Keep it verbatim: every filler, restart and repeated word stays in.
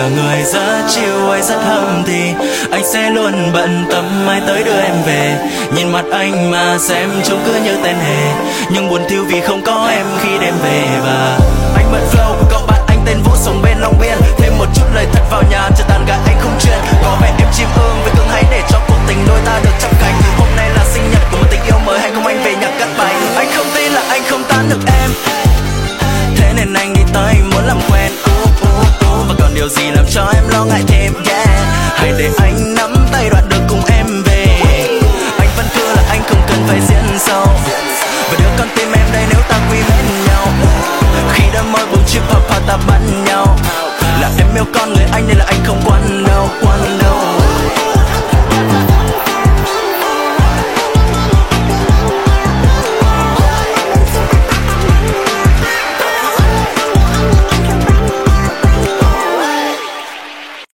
là người rất chill hay rất hâm thì anh sẽ luôn bận tâm mai tới đưa em về. Nhìn mặt anh mà xem trông cứ như tên hề, nhưng buồn thiêu vì không có em khi đêm về. Và anh bận flow của cậu bạn anh tên Vũ sống bên Long Biên, thêm một chút lời thật vào nhà cho tàn gái anh không chuyên. Có vẻ em chim ưng với cưng hãy để cho cuộc tình đôi ta được chắp cánh. Hôm nay là sinh nhật của một tình yêu mới, hay không anh về nhà cắt bánh. Anh không tin là anh không tán được em, thế nên anh đi tới muốn làm quen. uh, uh, uh. Và còn điều gì làm cho em lo ngại thêm, yeah. Hãy để anh nắm tay đoạn đường cùng em về. Anh vẫn thưa là anh không cần phải diễn sâu, và đứa con tim em đây nếu ta quý mến nhau. Khi đã môi buông chip papa ta bắn nhau, là em yêu con người anh nên là anh không quan đâu, quan đâu.